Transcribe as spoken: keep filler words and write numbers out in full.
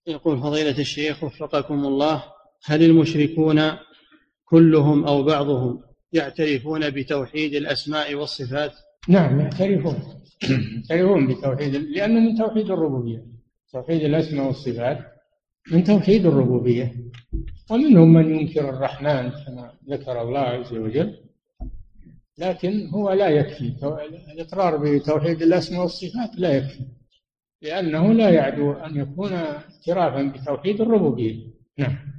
يقول فضيلة الشيخ وفقكم الله: هل المشركون كلهم أو بعضهم يعترفون بتوحيد الأسماء والصفات؟ نعم يعترفون يعترفون بتوحيد، لأنه من توحيد الربوبية. توحيد الأسماء والصفات من توحيد الربوبية. ومنهم من ينكر الرحمن كما ذكر الله عز وجل، لكن هو لا يكفي. الإقرار بتوحيد الأسماء والصفات لا يكفي، لأنه لا يعدو أن يكون اعترافا بتوحيد الربوبية. نعم.